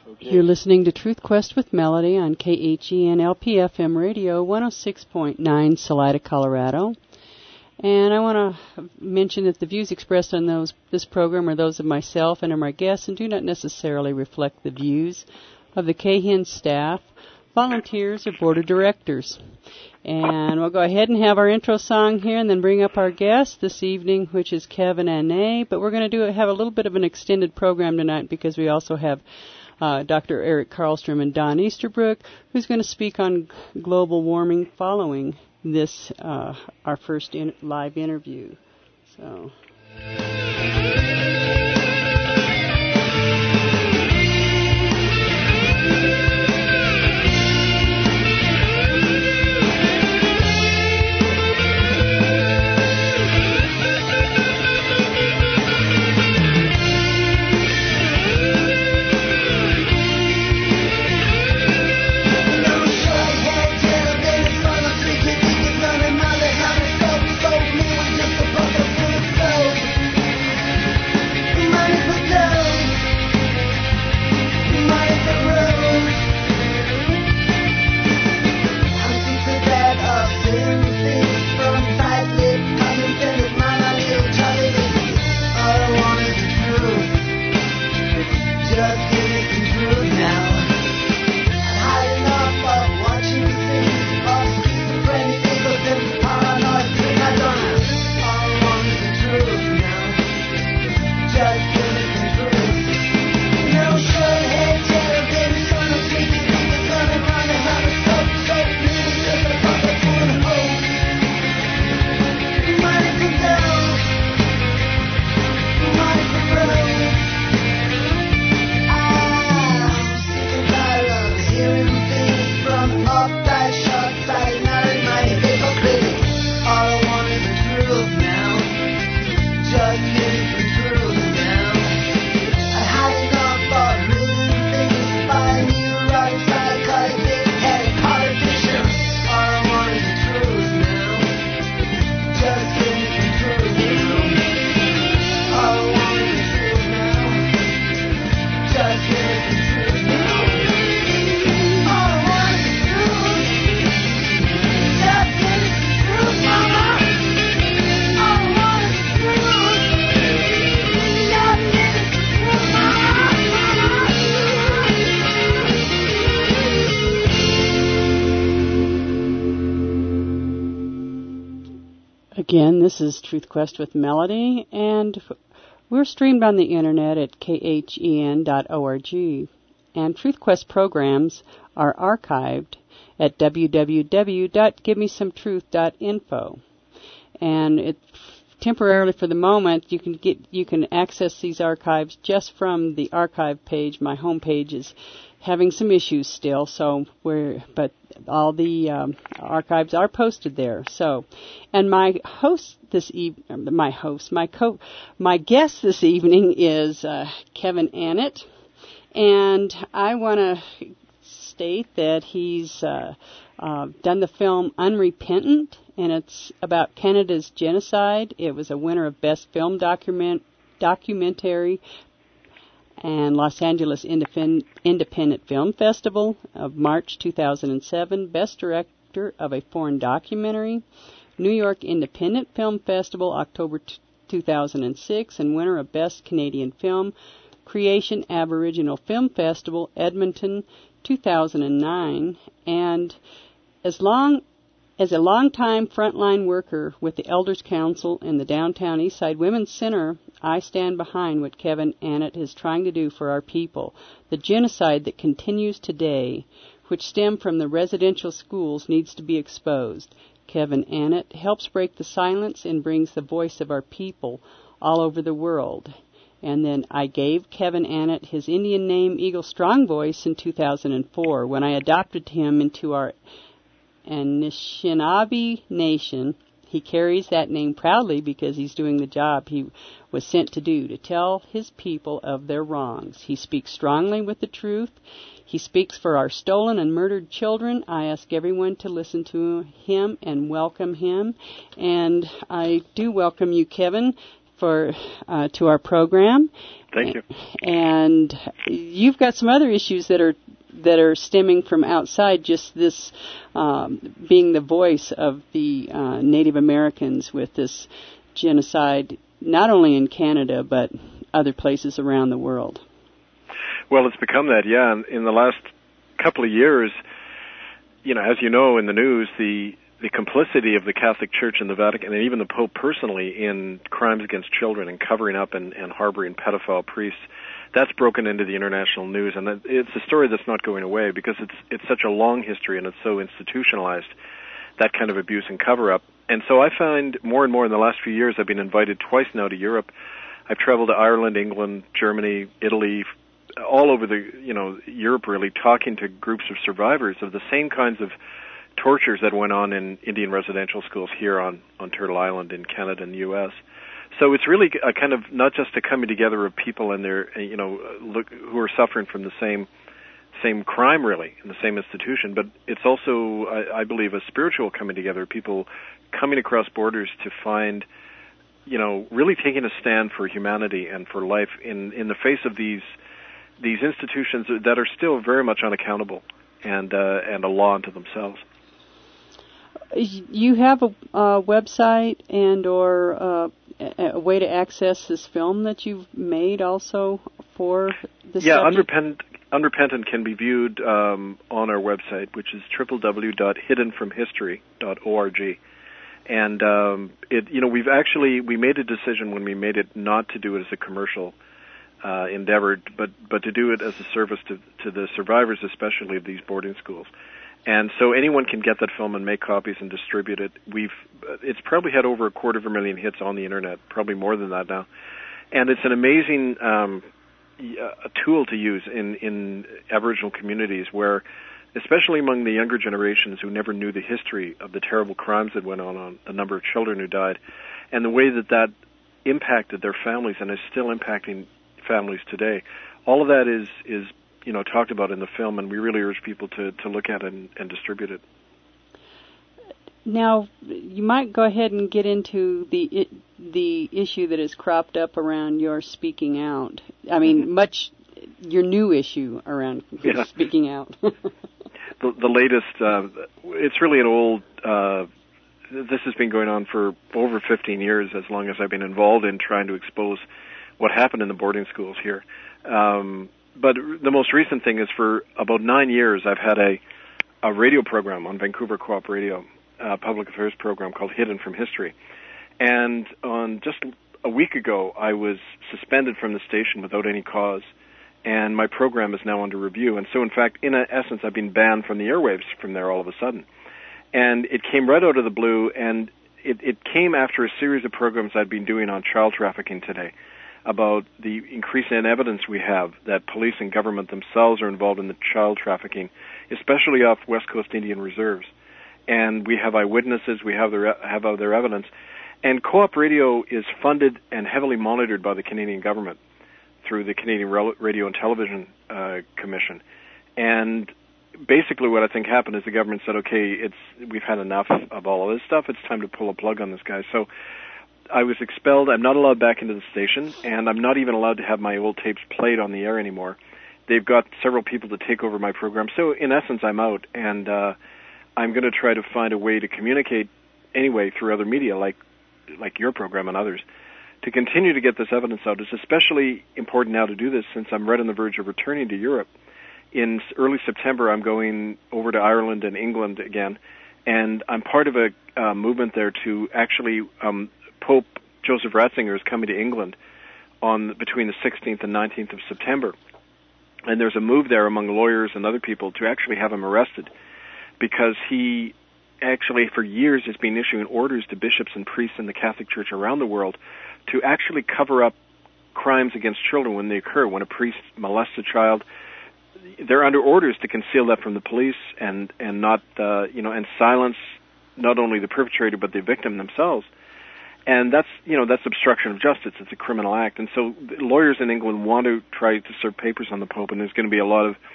Okay. You're listening to Truth Quest with Melody on KHEN LPFM Radio 106.9 Salida, Colorado. And I want to mention that the views expressed on this program are those of myself and of my guests and do not necessarily reflect the views of the KHEN staff, volunteers, or board of directors. And we'll go ahead and have our intro song here and then bring up our guest this evening, which is Kevin Annett. But we're going to have a little bit of an extended program tonight because we also have Dr. Eric Karlstrom and Don Easterbrook, who's going to speak on global warming following this, our first live interview. So. Again, this is Truth Quest with Melody, and we're streamed on the internet at khen.org, and Truth Quest programs are archived at www.givemesometruth.info. And temporarily for the moment, you can access these archives just from the archive page. My home page is having some issues still, but all the archives are posted there. So, and my guest this evening is Kevin Annett, and I want to state that he's done the film Unrepentant, and it's about Canada's genocide. It was a winner of Best Film Documentary and Los Angeles Independent Film Festival of March 2007, Best Director of a Foreign Documentary, New York Independent Film Festival, October 2006, and winner of Best Canadian Film, Creation Aboriginal Film Festival, Edmonton, 2009, and as a long-time frontline worker with the Elders Council and the Downtown Eastside Women's Center, I stand behind what Kevin Annett is trying to do for our people. The genocide that continues today, which stem from the residential schools, needs to be exposed. Kevin Annett helps break the silence and brings the voice of our people all over the world. And then I gave Kevin Annett his Indian name, Eagle Strong Voice, in 2004 when I adopted him into our Anishinaabe Nation. He carries that name proudly because he's doing the job he was sent to do, to tell his people of their wrongs. He speaks strongly with the truth. He speaks for our stolen and murdered children. I ask everyone to listen to him and welcome him. And I do welcome you, Kevin. to our program. Thank you. And you've got some other issues that are stemming from outside just this being the voice of the Native Americans with this genocide, not only in Canada but other places around the world. Well, it's become that, yeah. In the last couple of years, as you know in the news, the complicity of the Catholic Church and the Vatican, and even the Pope personally, in crimes against children and covering up and harboring pedophile priests, that's broken into the international news, and it's a story that's not going away because it's such a long history and it's so institutionalized, that kind of abuse and cover-up. And so I find more and more in the last few years, I've been invited twice now to Europe. I've traveled to Ireland, England, Germany, Italy, all over Europe really, talking to groups of survivors of the same kinds of tortures that went on in Indian residential schools here on Turtle Island in Canada and the U.S. So it's really a kind of not just a coming together of people and their, who are suffering from the same crime really in the same institution, but it's also, I believe, a spiritual coming together of people coming across borders to find, really taking a stand for humanity and for life in the face of these institutions that are still very much unaccountable and a law unto themselves. You have a website and or a way to access this film that you've made also for this subject? Unrepentant can be viewed on our website, which is www.hiddenfromhistory.org. And we made a decision when we made it not to do it as a commercial endeavor, but to do it as a service to the survivors, especially of these boarding schools. And so anyone can get that film and make copies and distribute it. It's probably had over 250,000 hits on the internet, probably more than that now. And it's an amazing a tool to use in Aboriginal communities where, especially among the younger generations who never knew the history of the terrible crimes that went on the number of children who died, and the way that impacted their families and is still impacting families today. All of that is talked about in the film, and we really urge people to look at it and distribute it. Now, you might go ahead and get into the issue that has cropped up around your speaking out. I mean, your new issue around speaking out. The latest, it's really an old, this has been going on for over 15 years, as long as I've been involved in trying to expose what happened in the boarding schools here. But the most recent thing is for about 9 years, I've had a radio program on Vancouver Co-op Radio, a public affairs program called Hidden from History. And on just a week ago, I was suspended from the station without any cause, and my program is now under review. And so, in fact, in essence, I've been banned from the airwaves from there all of a sudden. And it came right out of the blue, and it came after a series of programs I'd been doing on child trafficking today, about the increase in evidence we have that police and government themselves are involved in the child trafficking, especially off West Coast Indian reserves. And we have eyewitnesses, we have other evidence. And Co-op Radio is funded and heavily monitored by the Canadian government through the Canadian Radio and Television Commission. And basically what I think happened is the government said, okay, we've had enough of all of this stuff, it's time to pull a plug on this guy. So I was expelled. I'm not allowed back into the station, and I'm not even allowed to have my old tapes played on the air anymore. They've got several people to take over my program. So, in essence, I'm out, and I'm going to try to find a way to communicate anyway through other media, like your program and others, to continue to get this evidence out. It's especially important now to do this since I'm right on the verge of returning to Europe. In early September, I'm going over to Ireland and England again, and I'm part of a movement there to actually Pope Joseph Ratzinger is coming to England between the 16th and 19th of September. And there's a move there among lawyers and other people to actually have him arrested because he actually for years has been issuing orders to bishops and priests in the Catholic Church around the world to actually cover up crimes against children when they occur. When a priest molests a child, they're under orders to conceal that from the police and not and silence not only the perpetrator but the victim themselves. And that's obstruction of justice. It's a criminal act. And so lawyers in England want to try to serve papers on the Pope, and there's going to be a lot of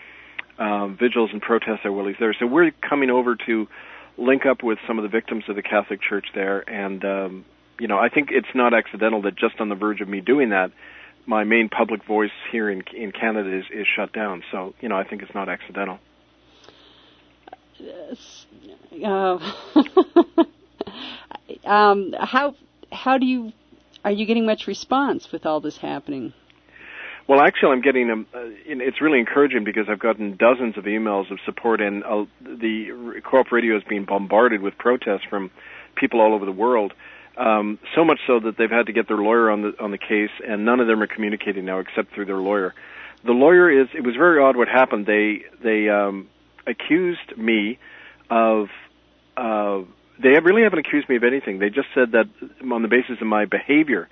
vigils and protests there while he's there. So we're coming over to link up with some of the victims of the Catholic Church there and I think it's not accidental that just on the verge of me doing that, my main public voice here in Canada is shut down. So, I think it's not accidental. Are you getting much response with all this happening? Well, actually, I'm getting it's really encouraging because I've gotten dozens of emails of support, and the Co-op Radio is being bombarded with protests from people all over the world. So much so that they've had to get their lawyer on the case, and none of them are communicating now except through their lawyer. The lawyer it was very odd what happened. They accused me of they really haven't accused me of anything. They just said that on the basis of my behavior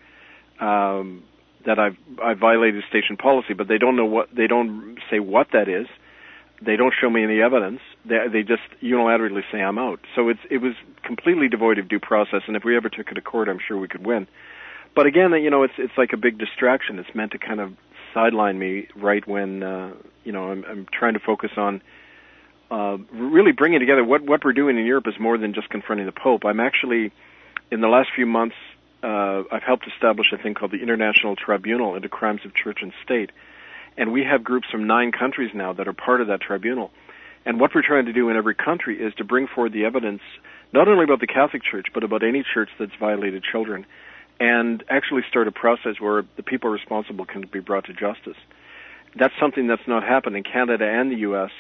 that I've violated station policy, but they don't say what that is. They don't show me any evidence. They just unilaterally say I'm out. So it was completely devoid of due process, and if we ever took it to court, I'm sure we could win. But again, it's like a big distraction. It's meant to kind of sideline me right when I'm trying to focus on really bringing together what we're doing in Europe is more than just confronting the Pope. I'm actually, in the last few months, I've helped establish a thing called the International Tribunal into Crimes of Church and State. And we have groups from 9 countries now that are part of that tribunal. And what we're trying to do in every country is to bring forward the evidence, not only about the Catholic Church, but about any church that's violated children, and actually start a process where the people responsible can be brought to justice. That's something that's not happened in Canada and the U.S.,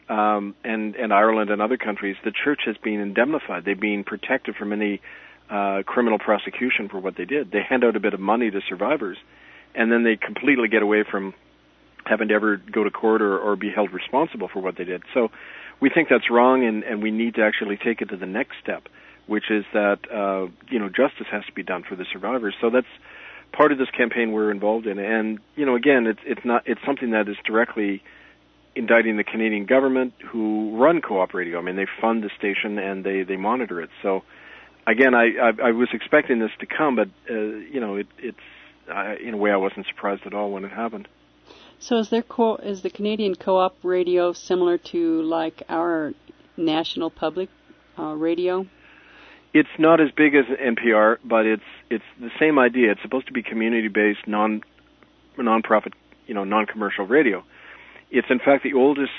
and Ireland and other countries. The church has been indemnified. They've been protected from any criminal prosecution for what they did. They hand out a bit of money to survivors, and then they completely get away from having to ever go to court or be held responsible for what they did. So we think that's wrong, and we need to actually take it to the next step, which is that justice has to be done for the survivors. So that's part of this campaign we're involved in. And again, it's something that is directly indicting the Canadian government, who run Co-op Radio. I mean, they fund the station and they monitor it. So again, I was expecting this to come, but it's in a way I wasn't surprised at all when it happened. So is the Canadian Co-op Radio similar to like our national public radio? It's not as big as NPR, but it's the same idea. It's supposed to be community-based, non-profit, non-commercial radio. It's in fact the oldest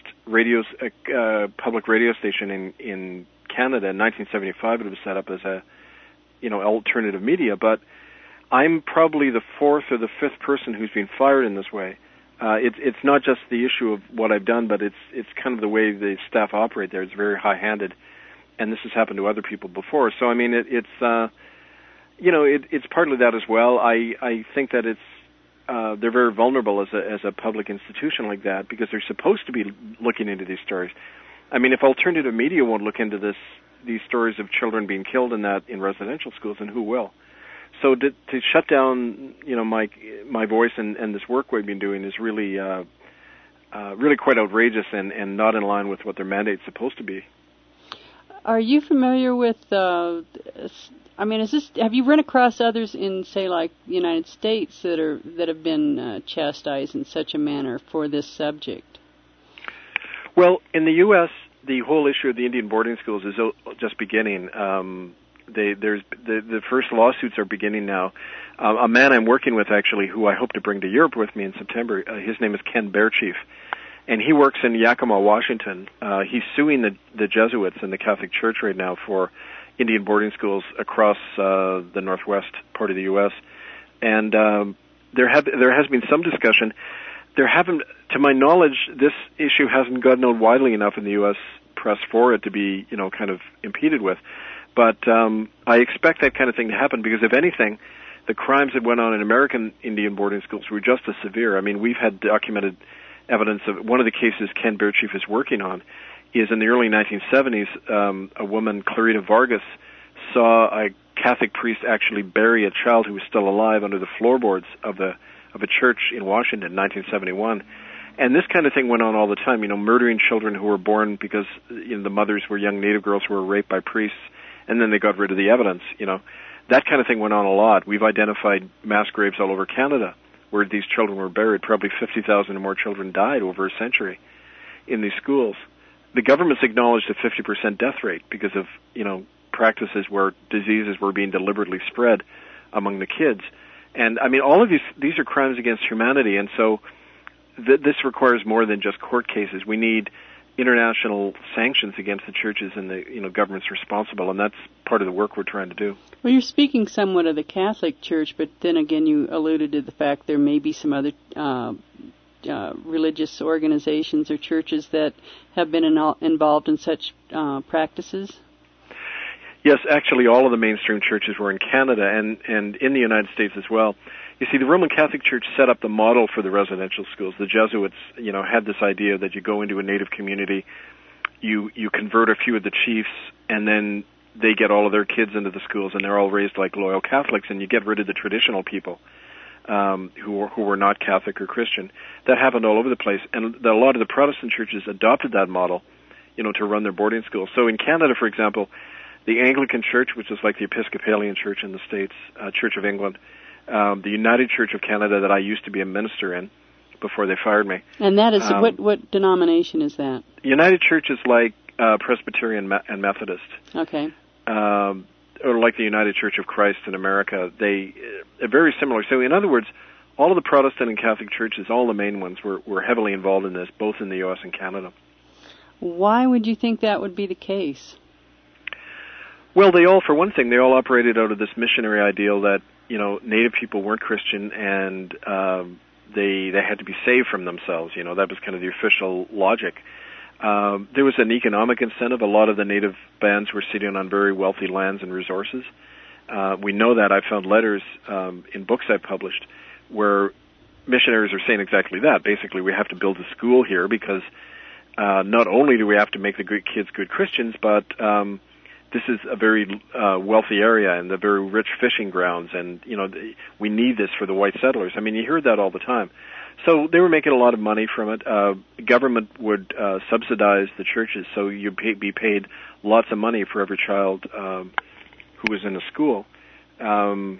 public radio station in Canada. In 1975, it was set up as a alternative media. But I'm probably the 4th or the 5th person who's been fired in this way. It's not just the issue of what I've done, but it's kind of the way the staff operate there. It's very high-handed, and this has happened to other people before. So I mean, it's partly that as well. I think that they're very vulnerable as a public institution like that because they're supposed to be looking into these stories. I mean, if alternative media won't look into these stories of children being killed in residential schools, then who will? So to shut down, my voice and this work we've been doing is really quite outrageous and not in line with what their mandate's supposed to be. Are you familiar with? Have you run across others in, say, like the United States that have been chastised in such a manner for this subject? Well, in the U.S., the whole issue of the Indian boarding schools is just beginning. The first lawsuits are beginning now. A man I'm working with, actually, who I hope to bring to Europe with me in September, his name is Ken Bearchief, and he works in Yakima, Washington. He's suing the Jesuits and the Catholic Church right now for Indian boarding schools across the northwest part of the U.S. And there has been some discussion. There haven't, to my knowledge, this issue hasn't gotten out widely enough in the U.S. press for it to be, kind of impeded with. But I expect that kind of thing to happen because, if anything, the crimes that went on in American Indian boarding schools were just as severe. I mean, we've had documented evidence of one of the cases Ken Bearchief is working on is in the early 1970s, a woman, Clarita Vargas, saw a Catholic priest actually bury a child who was still alive under the floorboards of a church in Washington in 1971. And this kind of thing went on all the time, murdering children who were born because the mothers were young Native girls who were raped by priests, and then they got rid of the evidence, That kind of thing went on a lot. We've identified mass graves all over Canada where these children were buried. Probably 50,000 or more children died over a century in these schools. The government's acknowledged a 50% death rate because of, practices where diseases were being deliberately spread among the kids. And I mean, all of these are crimes against humanity, and so this requires more than just court cases. We need international sanctions against the churches and the governments responsible, and that's part of the work we're trying to do. Well, you're speaking somewhat of the Catholic Church, but then again, you alluded to the fact there may be some other religious organizations or churches that have been involved in such practices. Yes, actually, all of the mainstream churches were in Canada and in the United States as well. You see, the Roman Catholic Church set up the model for the residential schools. The Jesuits, had this idea that you go into a native community, you convert a few of the chiefs, and then they get all of their kids into the schools, and they're all raised like loyal Catholics, and you get rid of the traditional people who were not Catholic or Christian. That happened all over the place, and a lot of the Protestant churches adopted that model, to run their boarding schools. So in Canada, for example, the Anglican Church, which is like the Episcopalian Church in the States, Church of England, the United Church of Canada that I used to be a minister in before they fired me. And that is, what denomination is that? United Church is like Presbyterian and Methodist. Okay. Or like the United Church of Christ in America. They are very similar. So in other words, all of the Protestant and Catholic churches, all the main ones, were heavily involved in this, both in the U.S. and Canada. Why would you think that would be the case? Well, for one thing, they all operated out of this missionary ideal that, Native people weren't Christian and they had to be saved from themselves. That was kind of the official logic. There was an economic incentive. A lot of the Native bands were sitting on very wealthy lands and resources. We know that. I found letters in books I've published where missionaries are saying exactly that. Basically, we have to build a school here because not only do we have to make the good kids good Christians, but this is a very wealthy area and the very rich fishing grounds, and we need this for the white settlers. I mean, you hear that all the time. So they were making a lot of money from it. Government would subsidize the churches, so you'd be paid lots of money for every child who was in a school. And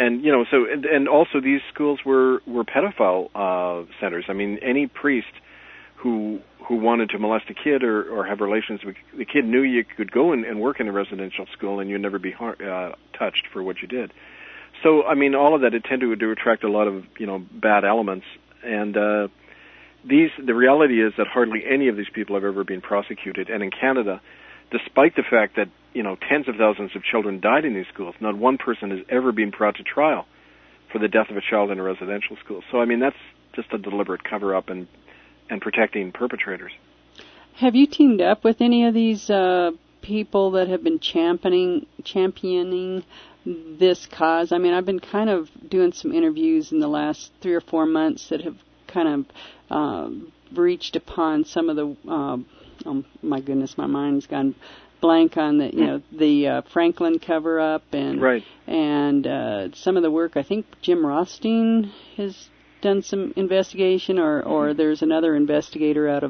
also these schools were pedophile centers. I mean, any priest who wanted to molest a kid or have relations with the kid knew you could go and work in a residential school and you'd never be touched for what you did. So, I mean, all of that, it tended to attract a lot of, bad elements. And the reality is that hardly any of these people have ever been prosecuted. And in Canada, despite the fact that, tens of thousands of children died in these schools, not one person has ever been brought to trial for the death of a child in a residential school. So, I mean, that's just a deliberate cover-up and protecting perpetrators. Have you teamed up with any of these people that have been championing this cause? I mean, I've been kind of doing some interviews in the last 3 or 4 months that have kind of reached upon some of the, oh my goodness, my mind's gone blank on the Franklin cover-up and right. And some of the work. I think Jim Rothstein has done some investigation, or there's another investigator out of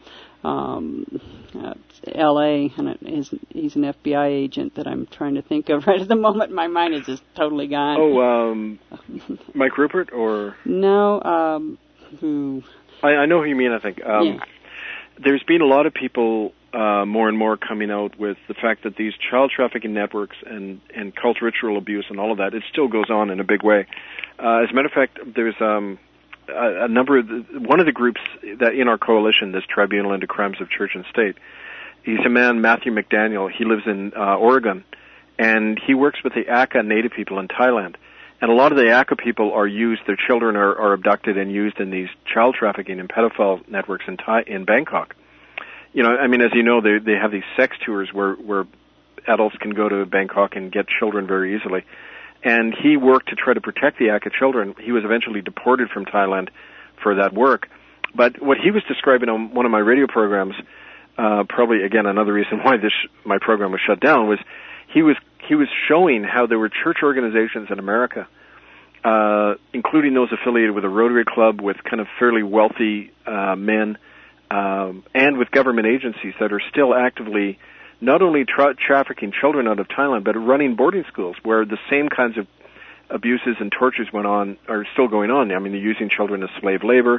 L.A., and he's an FBI agent that I'm trying to think of right at the moment. My mind is just totally gone. Oh, Mike Rupert, or? No, who? I know who you mean, I think. Yeah. There's been a lot of people more and more coming out with the fact that these child trafficking networks and cult ritual abuse and all of that, it still goes on in a big way. As a matter of fact, there's a number of one of the groups that in our coalition, this Tribunal into Crimes of Church and State, he's a man, Matthew McDaniel. He lives in Oregon, and he works with the Aka Native people in Thailand. And a lot of the Aka people are used, their children are abducted and used in these child trafficking and pedophile networks in Bangkok. I mean, as you know, they have these sex tours where adults can go to Bangkok and get children very easily. And he worked to try to protect the Aka children. He was eventually deported from Thailand for that work. But what he was describing on one of my radio programs, probably, again, another reason why my program was shut down, was he was showing how there were church organizations in America, including those affiliated with a Rotary Club, with kind of fairly wealthy men, and with government agencies that are still actively not only trafficking children out of Thailand, but running boarding schools where the same kinds of abuses and tortures are still going on. I mean, they're using children as slave labor.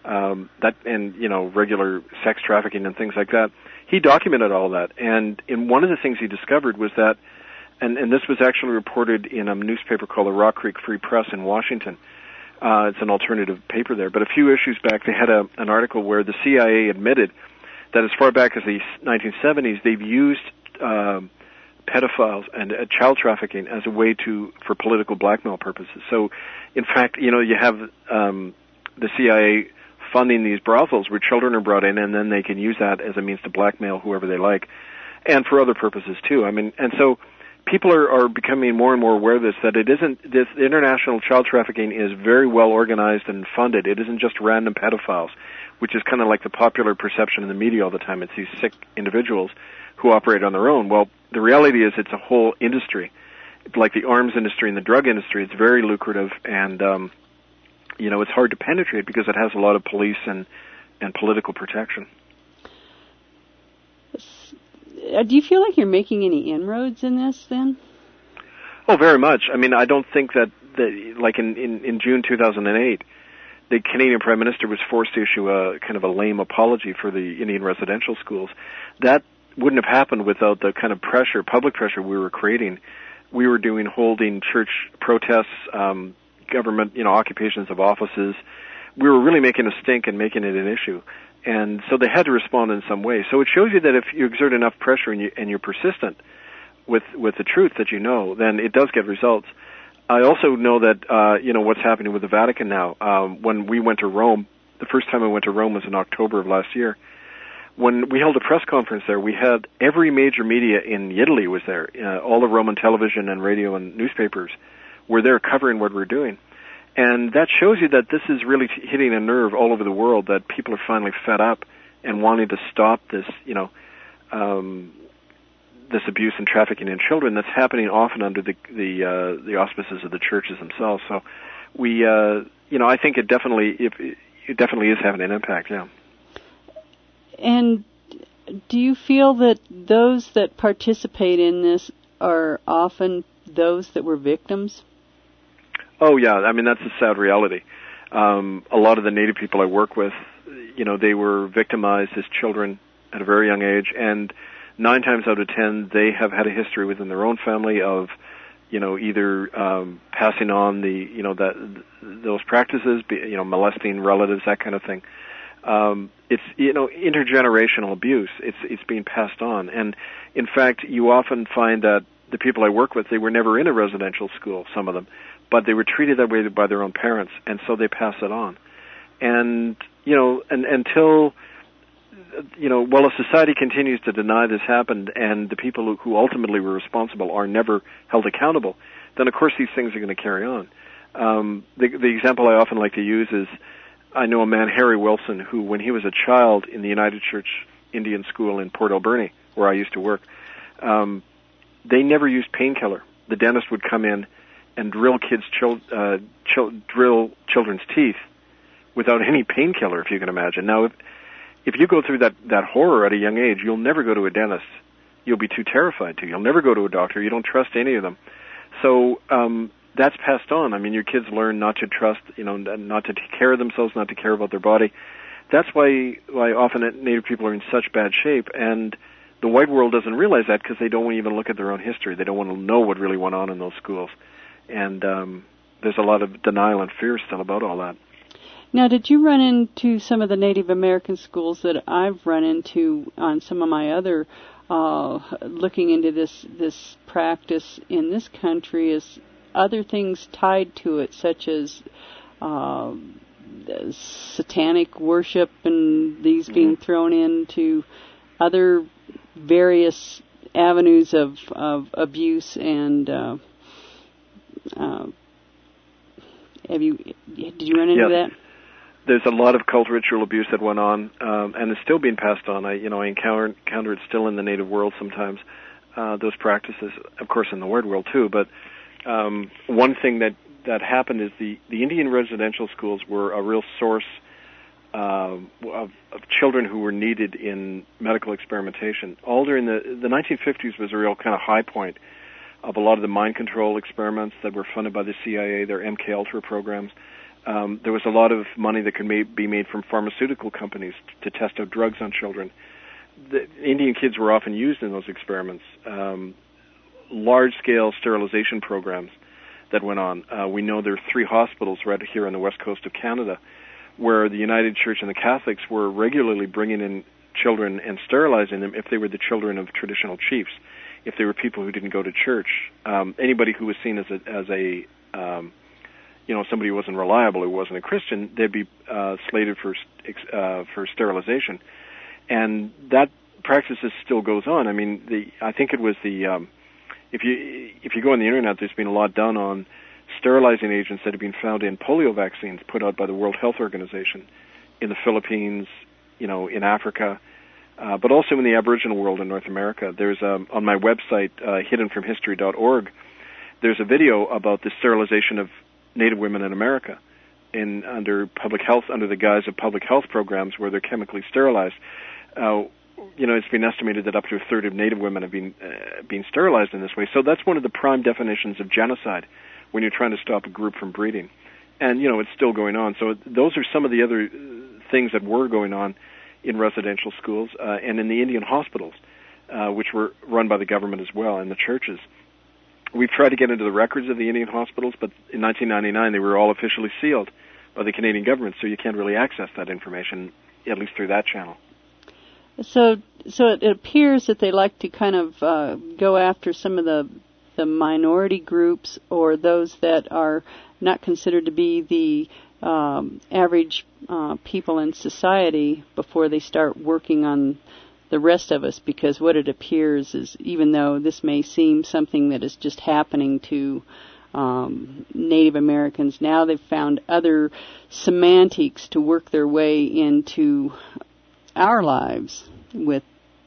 that and regular sex trafficking and things like that. He documented all that, and one of the things he discovered was that, and this was actually reported in a newspaper called the Rock Creek Free Press in Washington. It's an alternative paper there, but a few issues back they had an article where the CIA admitted that as far back as the 1970s they've used pedophiles and child trafficking as a way for political blackmail purposes. So, in fact, you have the CIA funding these brothels where children are brought in, and then they can use that as a means to blackmail whoever they like, and for other purposes too. I mean, and so people are becoming more and more aware of this, that it isn't, this international child trafficking is very well organized and funded. It isn't just random pedophiles, which is kind of like the popular perception in the media all the time. It's these sick individuals who operate on their own. Well, the reality is it's a whole industry. Like the arms industry and the drug industry, it's very lucrative, and it's hard to penetrate because it has a lot of police and political protection. Do you feel like you're making any inroads in this then? Oh, very much. I mean, I don't think that like in June 2008, the Canadian Prime Minister was forced to issue a kind of a lame apology for the Indian residential schools. That wouldn't have happened without the kind of pressure, public pressure we were creating. We were holding church protests, government, occupations of offices. We were really making a stink and making it an issue. And so they had to respond in some way. So it shows you that if you exert enough pressure and you're persistent with the truth that then it does get results. I also know that, what's happening with the Vatican now. When we went to Rome, the first time I went to Rome was in October of last year. When we held a press conference there, we had every major media in Italy was there. All the Roman television and radio and newspapers were there covering what we're doing. And that shows you that this is really hitting a nerve all over the world, that people are finally fed up and wanting to stop this, this abuse and trafficking in children that's happening often under the auspices of the churches themselves. So we, I think it definitely is having an impact, yeah. And do you feel that those that participate in this are often those that were victims? Oh, yeah. I mean, that's a sad reality. A lot of the Native people I work with, they were victimized as children at a very young age, and 9 times out of 10, they have had a history within their own family of, either passing on those practices, molesting relatives, that kind of thing. It's intergenerational abuse. It's being passed on, and in fact, you often find that the people I work with, they were never in a residential school, some of them, but they were treated that way by their own parents, and so they pass it on. And until while a society continues to deny this happened, and the people who ultimately were responsible are never held accountable, then of course these things are going to carry on. The example I often like to use is, I know a man, Harry Wilson, who, when he was a child in the United Church Indian School in Port Alberni, where I used to work, they never used painkiller. The dentist would come in and drill children's teeth without any painkiller, if you can imagine. Now, if you go through that horror at a young age, you'll never go to a dentist. You'll be too terrified to. You'll never go to a doctor. You don't trust any of them. So that's passed on. I mean, your kids learn not to trust, not to take care of themselves, not to care about their body. That's why often Native people are in such bad shape, and the white world doesn't realize that because they don't even look at their own history. They don't want to know what really went on in those schools. And there's a lot of denial and fear still about all that. Now, did you run into some of the Native American schools that I've run into on some of my other looking into this practice in this country, is other things tied to it, such as satanic worship and these being thrown into other various avenues of abuse and did you run into that? There's a lot of cult ritual abuse that went on, and it's still being passed on. I encounter it still in the Native world sometimes, those practices, of course, in the Word world too. But one thing that happened is the Indian residential schools were a real source of children who were needed in medical experimentation. All during the 1950s was a real kind of high point of a lot of the mind control experiments that were funded by the CIA, their MK Ultra programs. There was a lot of money that could be made from pharmaceutical companies to test out drugs on children. The Indian kids were often used in those experiments. Large-scale sterilization programs that went on. We know there are 3 hospitals right here on the west coast of Canada where the United Church and the Catholics were regularly bringing in children and sterilizing them if they were the children of traditional chiefs, if they were people who didn't go to church. Anybody who was seen as a somebody who wasn't reliable, who wasn't a Christian, they'd be slated for sterilization. And that practice still goes on. I mean, I think it was if you go on the internet, there's been a lot done on sterilizing agents that have been found in polio vaccines put out by the World Health Organization in the Philippines, in Africa, but also in the Aboriginal world in North America. There's on my website, hiddenfromhistory.org, there's a video about the sterilization of Native women in America under the guise of public health programs where they're chemically sterilized. It's been estimated that up to a third of Native women have been sterilized in this way. So that's one of the prime definitions of genocide when you're trying to stop a group from breeding. And, it's still going on. So those are some of the other things that were going on in residential schools and in the Indian hospitals, which were run by the government as well, and the churches. We've tried to get into the records of the Indian hospitals, but in 1999 they were all officially sealed by the Canadian government, so you can't really access that information, at least through that channel. So it appears that they like to kind of go after some of the minority groups or those that are not considered to be the average people in society before they start working on the rest of us, because what it appears is, even though this may seem something that is just happening to Native Americans, now they've found other semantics to work their way into our lives with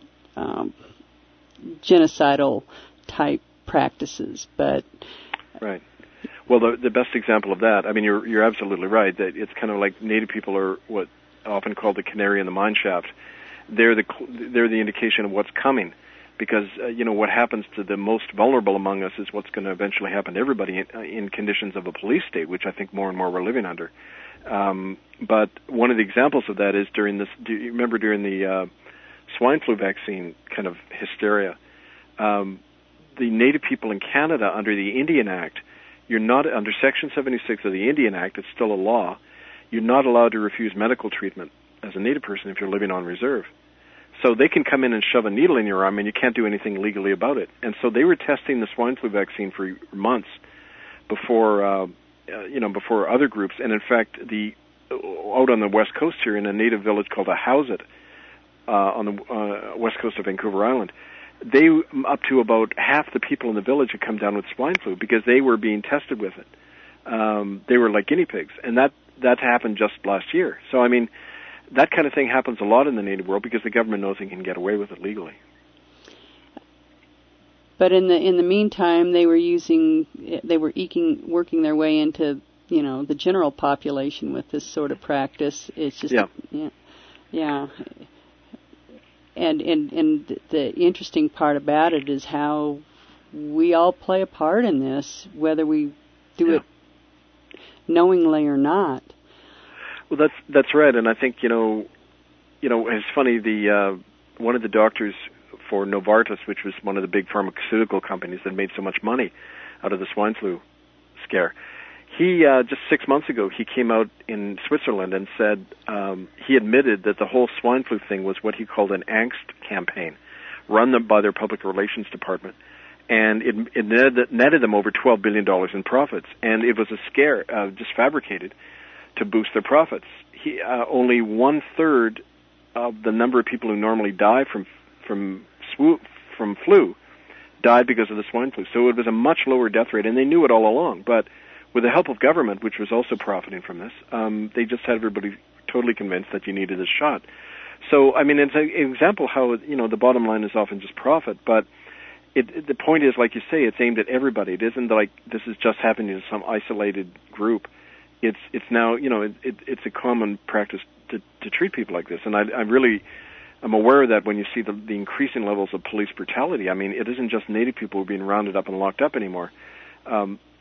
genocidal type practices. But right. Well, the best example of that, I mean, you're absolutely right, that it's kind of like Native people are what often called the canary in the mine shaft. They're the indication of what's coming, because what happens to the most vulnerable among us is what's going to eventually happen to everybody in conditions of a police state, which I think more and more we're living under. But one of the examples of that is during the swine flu vaccine kind of hysteria, the Native people in Canada under the Indian Act, you're not, under Section 76 of the Indian Act, it's still a law, you're not allowed to refuse medical treatment as a Native person if you're living on reserve. So they can come in and shove a needle in your arm and you can't do anything legally about it. And so they were testing the swine flu vaccine for months before other groups. And in fact, out on the west coast here in a Native village called Ahousaht, on the west coast of Vancouver Island, up to about half the people in the village had come down with swine flu because they were being tested with it. They were like guinea pigs, and that happened just last year. So I mean, that kind of thing happens a lot in the Native world because the government knows they can get away with it legally. But in the meantime, they were working their way into the general population with this sort of practice. It's just yeah. And the interesting part about it is how we all play a part in this, whether we do it knowingly or not. Well, that's right, and I think it's funny. One of the doctors for Novartis, which was one of the big pharmaceutical companies that made so much money out of the swine flu scare, he just 6 months ago he came out in Switzerland and said he admitted that the whole swine flu thing was what he called an angst campaign, run by their public relations department, and it netted them over $12 billion in profits, and it was a scare just fabricated to boost their profits. Only 1/3 of the number of people who normally die from flu died because of the swine flu. So it was a much lower death rate, and they knew it all along. But with the help of government, which was also profiting from this, they just had everybody totally convinced that you needed this shot. So, I mean, it's an example how, the bottom line is often just profit, but the point is, like you say, it's aimed at everybody. It isn't like this is just happening to some isolated group. It's now, it's a common practice to treat people like this. And I'm aware of that when you see the increasing levels of police brutality. I mean, it isn't just Native people who are being rounded up and locked up anymore.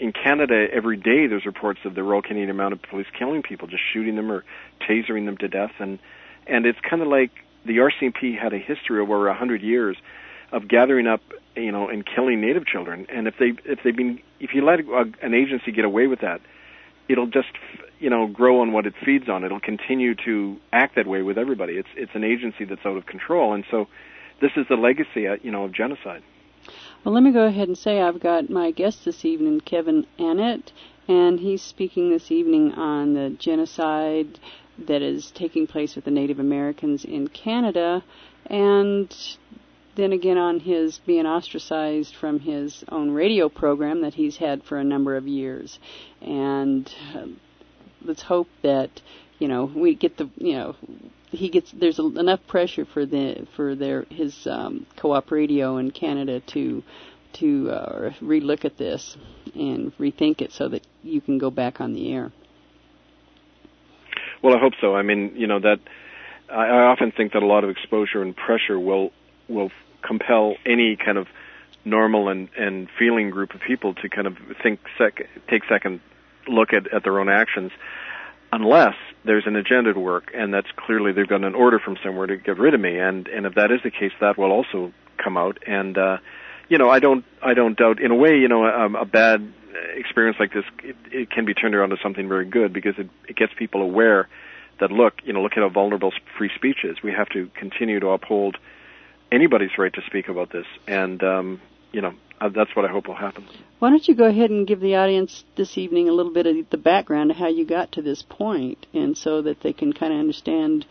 in Canada, every day there's reports of the Royal Canadian Mounted Police killing people, just shooting them or tasering them to death. And it's kind of like the RCMP had a history of over 100 years of gathering up, and killing Native children. And if you let an agency get away with that, it'll just, grow on what it feeds on. It'll continue to act that way with everybody. It's an agency that's out of control. And so this is the legacy, of genocide. Well, let me go ahead and say I've got my guest this evening, Kevin Annett, and he's speaking this evening on the genocide that is taking place with the Native Americans in Canada, and then again on his being ostracized from his own radio program that he's had for a number of years. And let's hope that, we get there's enough pressure for his co-op radio in Canada to relook at this and rethink it so that you can go back on the air. Well, I hope so. I mean, that I often think that a lot of exposure and pressure will compel any kind of normal and feeling group of people to kind of take second look at their own actions, unless there's an agenda to work, and that's clearly they've got an order from somewhere to get rid of me, and if that is the case, that will also come out. And I don't doubt, in a way, a bad experience like this, it can be turned around to something very good, because it gets people aware that look at how vulnerable free speech is. We have to continue to uphold anybody's right to speak about this, and that's what I hope will happen. Why don't you go ahead and give the audience this evening a little bit of the background of how you got to this point, and so that they can kind of understand,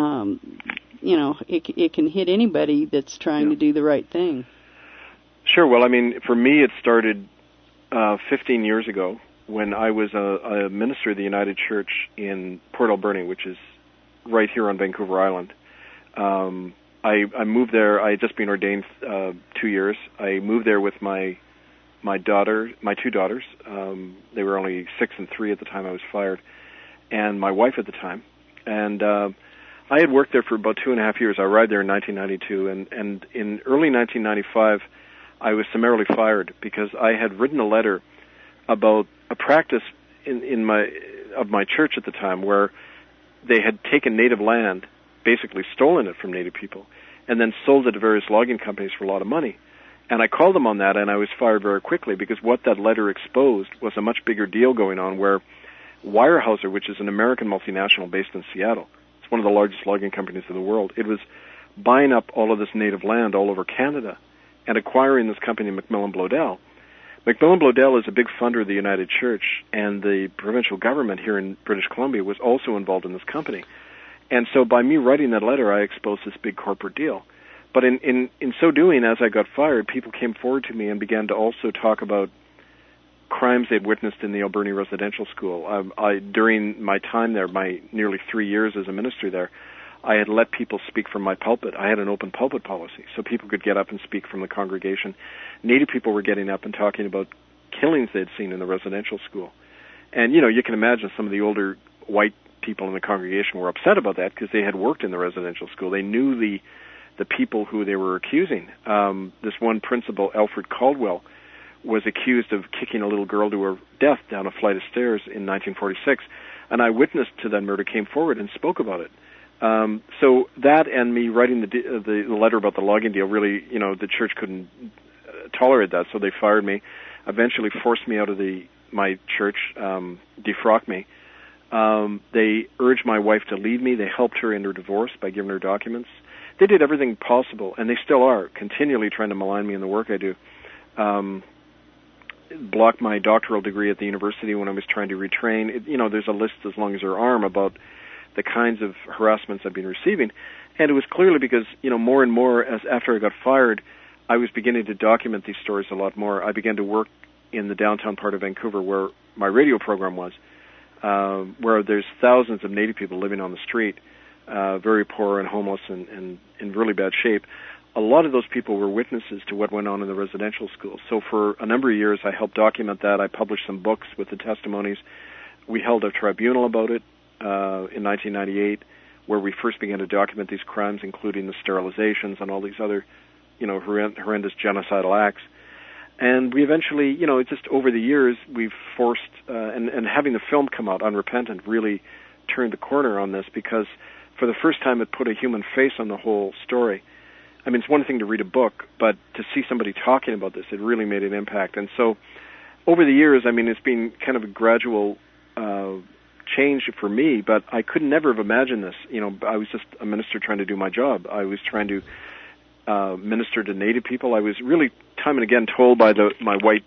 it can hit anybody that's trying to do the right thing. Sure. Well, I mean, for me, it started 15 years ago when I was a minister of the United Church in Port Alberni, which is right here on Vancouver Island. I moved there. I had just been ordained 2 years. I moved there with my two daughters. They were only 6 and 3 at the time I was fired, and my wife at the time. And I had worked there for about 2.5 years. I arrived there in 1992, and in early 1995, I was summarily fired because I had written a letter about a practice in my church at the time where they had taken native land, basically stolen it from native people, and then sold it to various logging companies for a lot of money. And I called them on that, and I was fired very quickly because what that letter exposed was a much bigger deal going on where Weyerhaeuser, which is an American multinational based in Seattle, it's one of the largest logging companies in the world, it was buying up all of this native land all over Canada and acquiring this company, Macmillan Bloedel. Macmillan Bloedel is a big funder of the United Church, and the provincial government here in British Columbia was also involved in this company. And so by me writing that letter, I exposed this big corporate deal. But in so doing, as I got fired, people came forward to me and began to also talk about crimes they'd witnessed in the Alberni Residential School. During my time there, my nearly 3 years as a minister there, I had let people speak from my pulpit. I had an open pulpit policy, so people could get up and speak from the congregation. Native people were getting up and talking about killings they'd seen in the residential school. And, you can imagine some of the older white people in the congregation were upset about that because they had worked in the residential school. They knew the people who they were accusing. This one principal, Alfred Caldwell, was accused of kicking a little girl to her death down a flight of stairs in 1946. An eyewitness to that murder came forward and spoke about it. So that and me writing the letter about the logging deal, really, the church couldn't tolerate that, so they fired me, eventually forced me out of my church, defrocked me. They urged my wife to leave me. They helped her in her divorce by giving her documents. They did everything possible, and they still are, continually trying to malign me in the work I do. Blocked my doctoral degree at the university when I was trying to retrain. There's a list as long as your arm about the kinds of harassments I've been receiving. And it was clearly because, more and more, as after I got fired, I was beginning to document these stories a lot more. I began to work in the downtown part of Vancouver where my radio program was, where there's thousands of Native people living on the street, very poor and homeless and in really bad shape. A lot of those people were witnesses to what went on in the residential schools. So for a number of years, I helped document that. I published some books with the testimonies. We held a tribunal about it in 1998, where we first began to document these crimes, including the sterilizations and all these other, horrendous genocidal acts. And we eventually, it's just over the years, we've forced, and having the film come out, Unrepentant, really turned the corner on this, because for the first time it put a human face on the whole story. I mean, it's one thing to read a book, but to see somebody talking about this, it really made an impact. And so over the years, I mean, it's been kind of a gradual change for me, but I could never have imagined this. I was just a minister trying to do my job. I was trying to minister to Native people. I was really time and again told by my white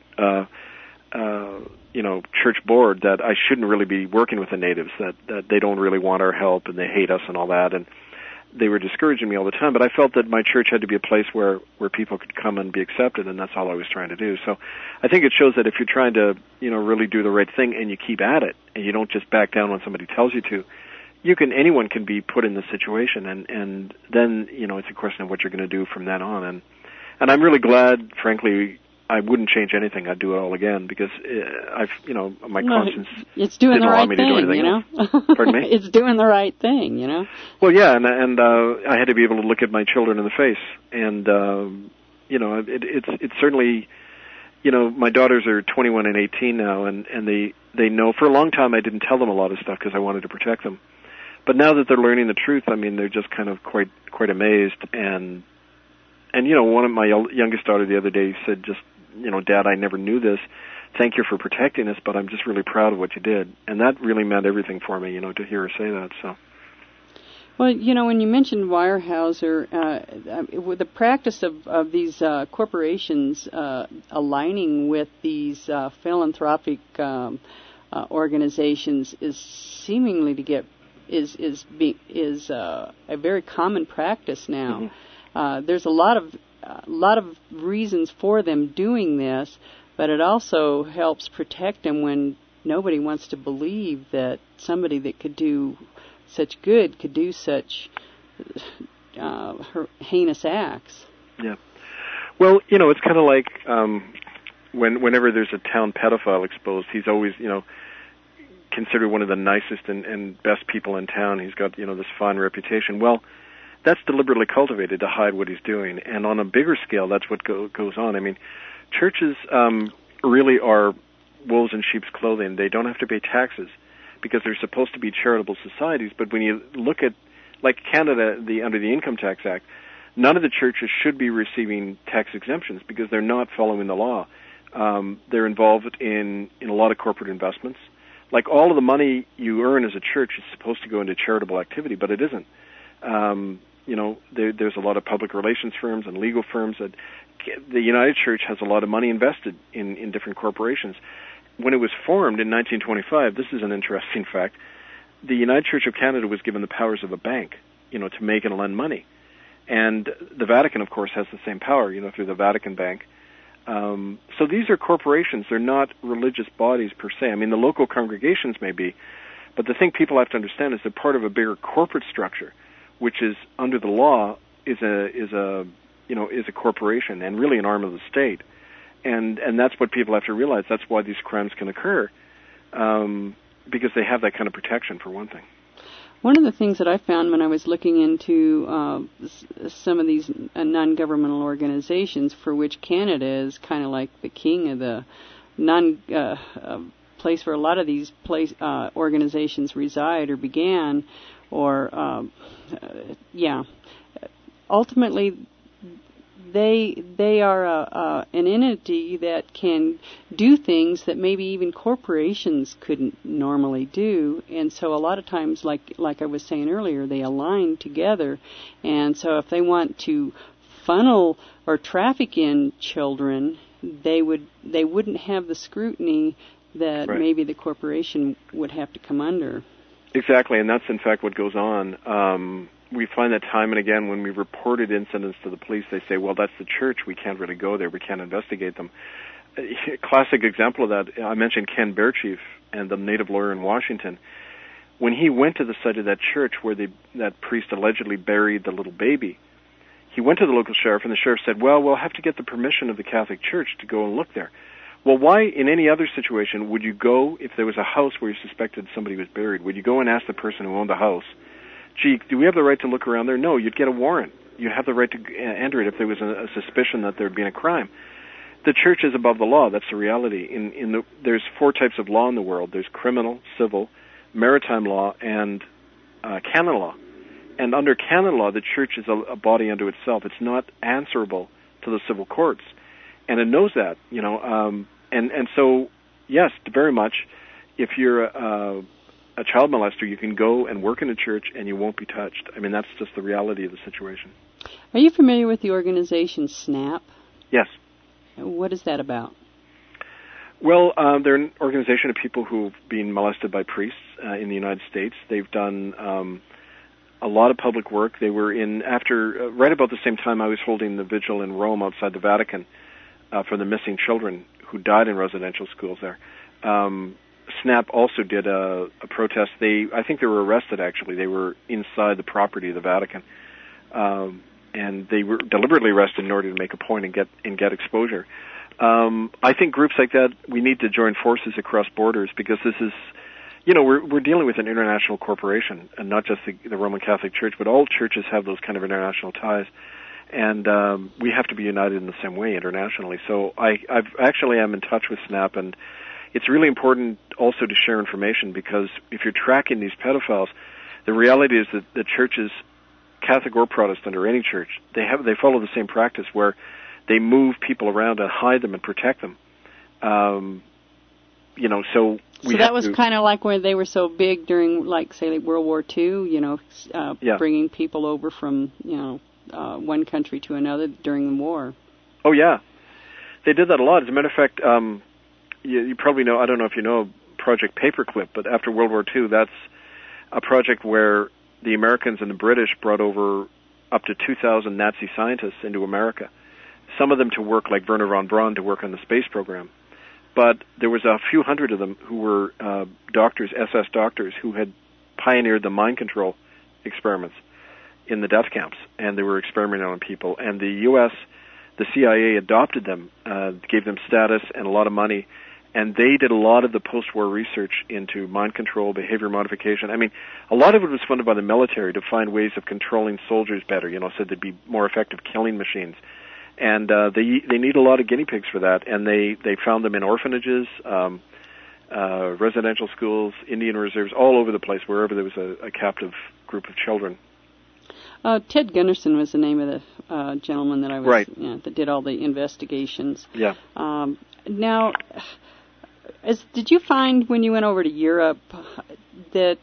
church board that I shouldn't really be working with the Natives, that they don't really want our help and they hate us and all that, and they were discouraging me all the time. But I felt that my church had to be a place where people could come and be accepted, and that's all I was trying to do. So I think it shows that if you're trying to really do the right thing and you keep at it and you don't just back down when somebody tells you to, anyone can be put in this situation, and then it's a question of what you're going to do from then on. And I'm really glad, frankly, I wouldn't change anything. I'd do it all again, because my conscience it's doing didn't the allow right me to do anything else. Pardon me? It's doing the right thing, Well, yeah, and I had to be able to look at my children in the face, and it's certainly, my daughters are 21 and 18 now, and they know. For a long time I didn't tell them a lot of stuff because I wanted to protect them. But now that they're learning the truth, I mean, they're just kind of quite amazed. And one of my youngest daughter the other day said, just, Dad, I never knew this. Thank you for protecting us, but I'm just really proud of what you did. And that really meant everything for me, to hear her say that. So. Well, when you mentioned Weyerhaeuser, with the practice of these corporations aligning with these philanthropic organizations is seemingly to get is a very common practice now. Mm-hmm. There's a lot of reasons for them doing this, but it also helps protect them when nobody wants to believe that somebody that could do such good could do such heinous acts. Yeah. Well, it's kind of like whenever there's a town pedophile exposed, he's always, considered one of the nicest and best people in town. He's got, this fine reputation. Well, that's deliberately cultivated to hide what he's doing. And on a bigger scale, that's what goes on. I mean, churches really are wolves in sheep's clothing. They don't have to pay taxes because they're supposed to be charitable societies. But when you look at, like Canada, under the Income Tax Act, none of the churches should be receiving tax exemptions because they're not following the law. They're involved in a lot of corporate investments. Like, all of the money you earn as a church is supposed to go into charitable activity, but it isn't. There's a lot of public relations firms and legal firms that the United Church has a lot of money invested in different corporations. When it was formed in 1925, this is an interesting fact, the United Church of Canada was given the powers of a bank, to make and lend money. And the Vatican, of course, has the same power, through the Vatican Bank. So these are corporations. They're not religious bodies per se. I mean, the local congregations may be, but the thing people have to understand is they're part of a bigger corporate structure, which is under the law is a corporation and really an arm of the state, and that's what people have to realize. That's why these crimes can occur, because they have that kind of protection, for one thing. One of the things that I found when I was looking into some of these non-governmental organizations, for which Canada is kind of like the king of the place where a lot of these organizations reside or began, or ultimately they are an entity that can do things that maybe even corporations couldn't normally do, and so a lot of times, like I was saying earlier, they align together, and so if they want to funnel or traffic in children, they wouldn't have the scrutiny that maybe the corporation would have to come under. Exactly, and that's in fact what goes on. We find that time and again when we reported incidents to the police, they say, well, that's the church, we can't really go there, we can't investigate them. A classic example of that, I mentioned Ken Bearchief and the native lawyer in Washington. When he went to the site of that church where that priest allegedly buried the little baby, he went to the local sheriff, and the sheriff said, well, we'll have to get the permission of the Catholic Church to go and look there. Well, why, in any other situation, would you go, if there was a house where you suspected somebody was buried, would you go and ask the person who owned the house, gee, do we have the right to look around there? No, you'd get a warrant. You'd have the right to enter it if there was a suspicion that there had been a crime. the church is above the law. That's the reality. There's 4 types of law in the world. There's criminal, civil, maritime law, and canon law. And under canon law, the church is a body unto itself. It's not answerable to the civil courts, and it knows that. And so yes, very much. If you're a child molester, you can go and work in a church, and you won't be touched. I mean, that's just the reality of the situation. Are you familiar with the organization SNAP? Yes. What is that about? Well, they're an organization of people who've been molested by priests in the United States. They've done a lot of public work. They were right about the same time I was holding the vigil in Rome outside the Vatican for the missing children who died in residential schools there. SNAP also did a protest. I think they were arrested, actually. They were inside the property of the Vatican. And they were deliberately arrested in order to make a point and get exposure. I think groups like that, we need to join forces across borders, because this is, we're dealing with an international corporation, and not just the Roman Catholic Church, but all churches have those kind of international ties. And we have to be united in the same way internationally. So I've actually am in touch with SNAP, and it's really important also to share information, because if you're tracking these pedophiles, the reality is that the churches, Catholic or Protestant or any church, they follow the same practice where they move people around and hide them and protect them. So that was kind of like when they were so big during, say, World War II. Bringing people over from one country to another during the war. Oh yeah, they did that a lot. As a matter of fact, you probably know. I don't know if you know Project Paperclip, but after World War II, that's a project where the Americans and the British brought over up to 2,000 Nazi scientists into America. Some of them to work, like Wernher von Braun, to work on the space program. But there was a few hundred of them who were doctors, SS doctors, who had pioneered the mind control experiments in the death camps, and they were experimenting on people. And the U.S., the CIA adopted them, gave them status and a lot of money, and they did a lot of the post-war research into mind control, behavior modification. I mean, a lot of it was funded by the military to find ways of controlling soldiers better, so they'd be more effective killing machines. And they need a lot of guinea pigs for that, and they found them in orphanages, residential schools, Indian reserves, all over the place, wherever there was a captive group of children. Ted Gunderson was the name of the gentleman that I was, right. That did all the investigations. Yeah. Now, did you find when you went over to Europe that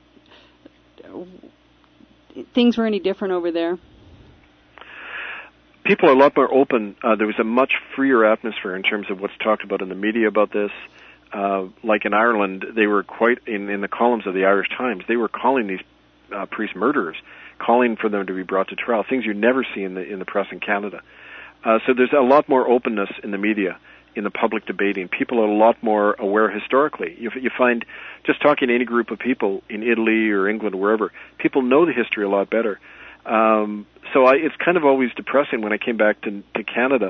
things were any different over there? People are a lot more open. There was a much freer atmosphere in terms of what's talked about in the media about this. Like in Ireland, they were quite, in the columns of the Irish Times, they were calling these priest murderers, calling for them to be brought to trial, things you never see in the press in Canada. So there's a lot more openness in the media, in the public debating. People are a lot more aware historically. You find, just talking to any group of people in Italy or England or wherever, people know the history a lot better. It's kind of always depressing when I came back to Canada,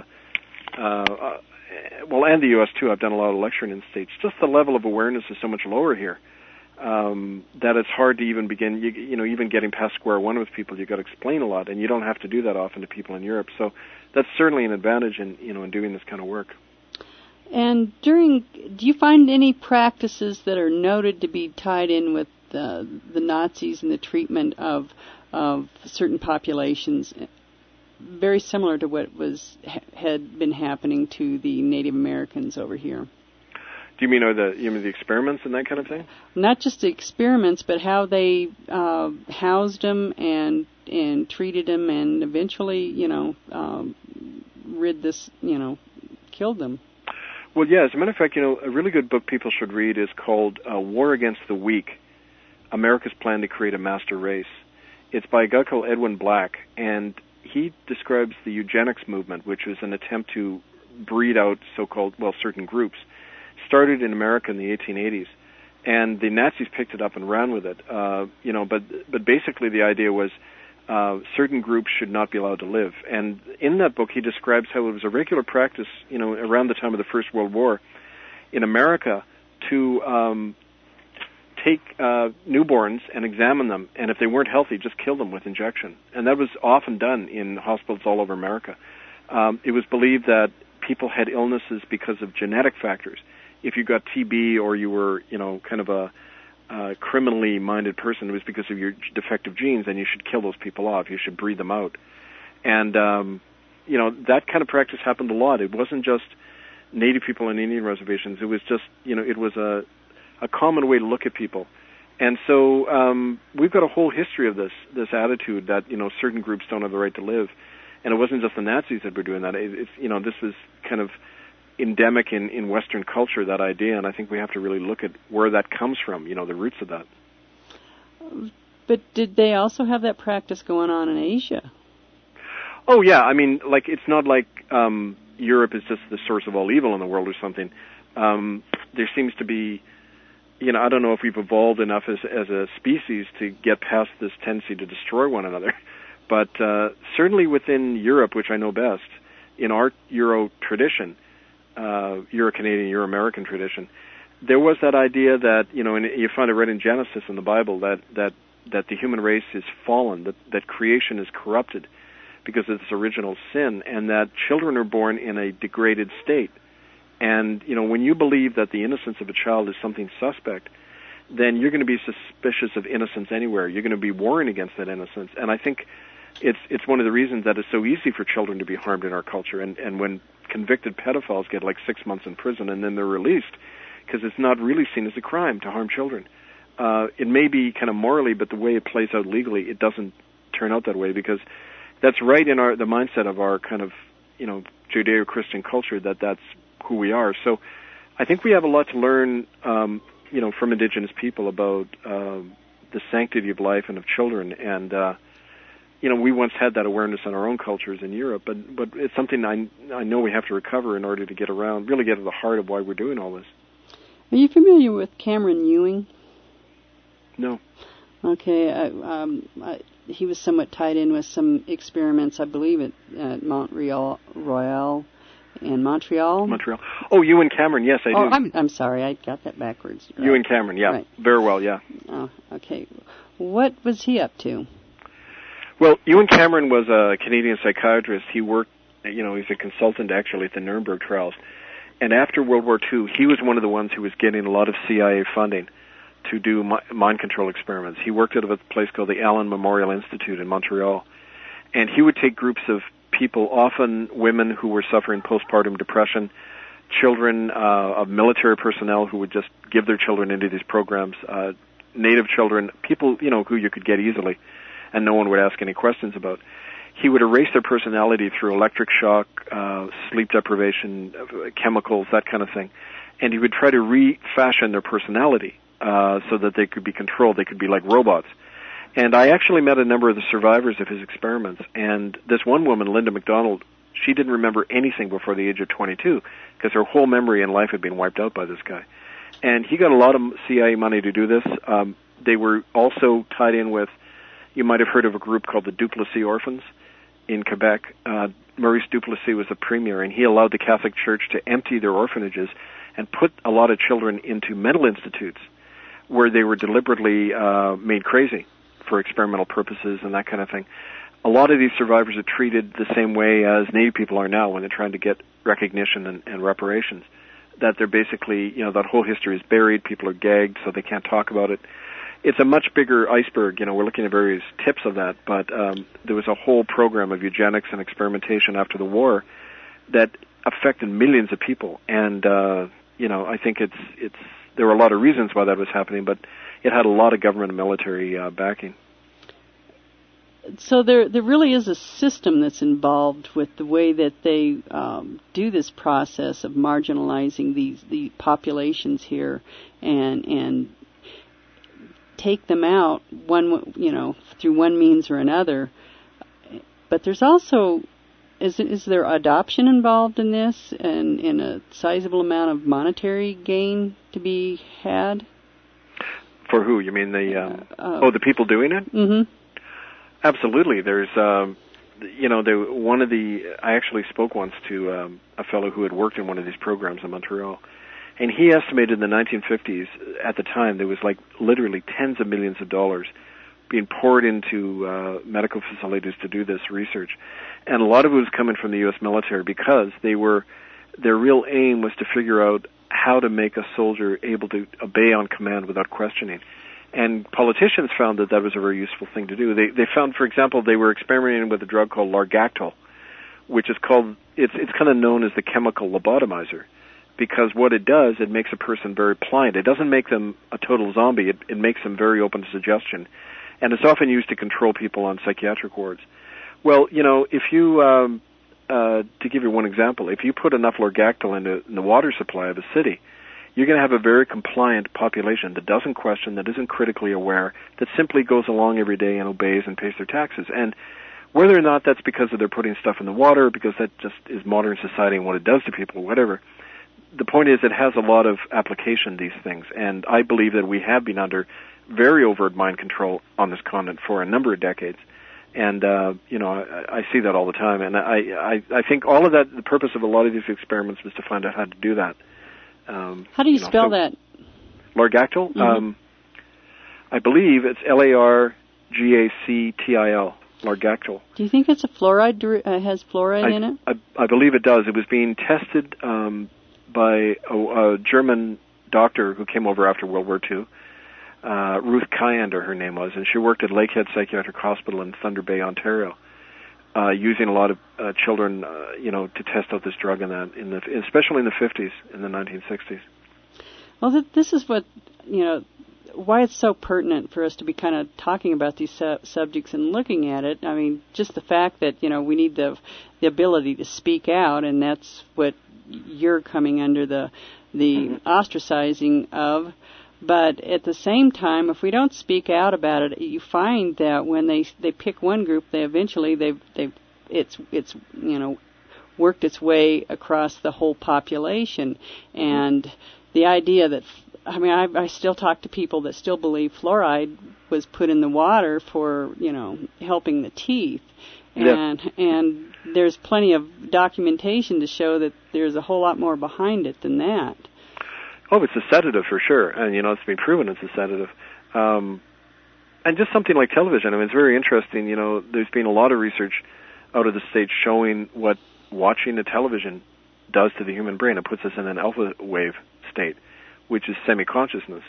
and the U.S. too. I've done a lot of lecturing in the States. Just the level of awareness is so much lower here that it's hard to even begin. Even getting past square one with people, you've got to explain a lot, and you don't have to do that often to people in Europe. So that's certainly an advantage in doing this kind of work. And do you find any practices that are noted to be tied in with the Nazis and the treatment of certain populations, very similar to what had been happening to the Native Americans over here? Do you mean the experiments and that kind of thing? Not just the experiments, but how they housed them and treated them, and eventually, killed them. Well, yeah. As a matter of fact, a really good book people should read is called "War Against the Weak: America's Plan to Create a Master Race." It's by a guy called Edwin Black, and he describes the eugenics movement, which was an attempt to breed out certain groups. Started in America in the 1880s, and the Nazis picked it up and ran with it. But basically the idea was certain groups should not be allowed to live. And in that book, he describes how it was a regular practice, around the time of the First World War, in America to take newborns and examine them, and if they weren't healthy, just kill them with injection. And that was often done in hospitals all over America. It was believed that people had illnesses because of genetic factors. If you got TB or you were, kind of a criminally minded person, it was because of your defective genes, and you should kill those people off. You should breed them out. And, that kind of practice happened a lot. It wasn't just Native people and Indian reservations. It was just, it was a common way to look at people. And so we've got a whole history of this attitude that, certain groups don't have the right to live. And it wasn't just the Nazis that were doing that. This was kind of endemic in Western culture, that idea, and I think we have to really look at where that comes from, the roots of that. But did they also have that practice going on in Asia? Oh, yeah. I mean, it's not like Europe is just the source of all evil in the world or something. There seems to be, I don't know if we've evolved enough as a species to get past this tendency to destroy one another. But certainly within Europe, which I know best, in our Euro tradition, Euro-Canadian, Euro-American tradition, there was that idea that, and you find it right in Genesis in the Bible, that the human race is fallen, that creation is corrupted because of this original sin, and that children are born in a degraded state. And, when you believe that the innocence of a child is something suspect, then you're going to be suspicious of innocence anywhere. You're going to be warring against that innocence. And I think it's one of the reasons that it's so easy for children to be harmed in our culture. And when convicted pedophiles get 6 months in prison and then they're released, because it's not really seen as a crime to harm children. It may be kind of morally, but the way it plays out legally, it doesn't turn out that way, because that's right in the mindset of our kind of, Judeo-Christian culture, that's who we are. So I think we have a lot to learn, from Indigenous people about the sanctity of life and of children. And, we once had that awareness in our own cultures in Europe, but it's something I know we have to recover in order to really get to the heart of why we're doing all this. Are you familiar with Cameron Ewing? No. Okay. He was somewhat tied in with some experiments, I believe, at Montreal in Montreal. Montreal. Oh, Ewan Cameron, yes, I do. Oh, I'm sorry, I got that backwards. Right. Ewan Cameron, yeah, right. Very well, yeah. Oh, okay. What was he up to? Well, Ewan Cameron was a Canadian psychiatrist. He worked, he's a consultant actually at the Nuremberg trials. And after World War II, he was one of the ones who was getting a lot of CIA funding to do mind control experiments. He worked at a place called the Allen Memorial Institute in Montreal. And he would take groups of people, often women who were suffering postpartum depression, children of military personnel who would just give their children into these programs, Native children, people, who you could get easily and no one would ask any questions about. He would erase their personality through electric shock, sleep deprivation, chemicals, that kind of thing. And he would try to refashion their personality so that they could be controlled. They could be like robots. And I actually met a number of the survivors of his experiments. And this one woman, Linda McDonald, she didn't remember anything before the age of 22 because her whole memory in life had been wiped out by this guy. And he got a lot of CIA money to do this. They were also tied in with, you might have heard of a group called the Duplessis Orphans in Quebec. Maurice Duplessis was the premier, and he allowed the Catholic Church to empty their orphanages and put a lot of children into mental institutes where they were deliberately made crazy for experimental purposes and that kind of thing. A lot of these survivors are treated the same way as Native people are now when they're trying to get recognition and reparations. That they're basically, that whole history is buried, people are gagged so they can't talk about it. It's a much bigger iceberg, we're looking at various tips of that, but there was a whole program of eugenics and experimentation after the war that affected millions of people. And, I think there were a lot of reasons why that was happening, but it had a lot of government and military backing. So there really is a system that's involved with the way that they do this process of marginalizing the populations here and take them out through one means or another. But there's also is there adoption involved in this and in a sizable amount of monetary gain to be had? For who? You mean the people doing it? Mm-hmm. Absolutely. There's, I actually spoke once to a fellow who had worked in one of these programs in Montreal, and he estimated in the 1950s, at the time, there was literally tens of millions of dollars being poured into medical facilities to do this research. And a lot of it was coming from the U.S. military because they were their real aim was to figure out how to make a soldier able to obey on command without questioning. And politicians found that that was a very useful thing to do. They found, for example, they were experimenting with a drug called Largactil, which is called, it's kind of known as the chemical lobotomizer, because what it does, it makes a person very pliant. It doesn't make them a total zombie. It makes them very open to suggestion. And it's often used to control people on psychiatric wards. Well, if you, to give you one example, if you put enough Largactil in the water supply of a city, you're going to have a very compliant population that doesn't question, that isn't critically aware, that simply goes along every day and obeys and pays their taxes. And whether or not that's because of they're putting stuff in the water, because that just is modern society and what it does to people, whatever, the point is it has a lot of application, these things. And I believe that we have been under very overt mind control on this continent for a number of decades. And, I see that all the time. And I think all of that, the purpose of a lot of these experiments was to find out how to do that. How do you spell that? Largactil? Mm-hmm. I believe it's Largactil, Largactil. Do you think it's a fluoride, has fluoride in it? I believe it does. It was being tested by a German doctor who came over after World War II. Ruth Kyander, her name was, and she worked at Lakehead Psychiatric Hospital in Thunder Bay, Ontario, using a lot of children, to test out this drug especially in the 50s, in the 1960s. Well, this is what, why it's so pertinent for us to be kind of talking about these subjects and looking at it. I mean, just the fact that, we need the ability to speak out, and that's what you're coming under the ostracizing of. But at the same time, if we don't speak out about it, you find that when they pick one group, it's worked its way across the whole population. And the idea that, I still talk to people that still believe fluoride was put in the water for, helping the teeth. And there's plenty of documentation to show that there's a whole lot more behind it than that. Oh, it's a sedative for sure, and it's been proven it's a sedative. And just something like television, it's very interesting. There's been a lot of research out of the States showing what watching a television does to the human brain. It puts us in an alpha wave state, which is semi-consciousness.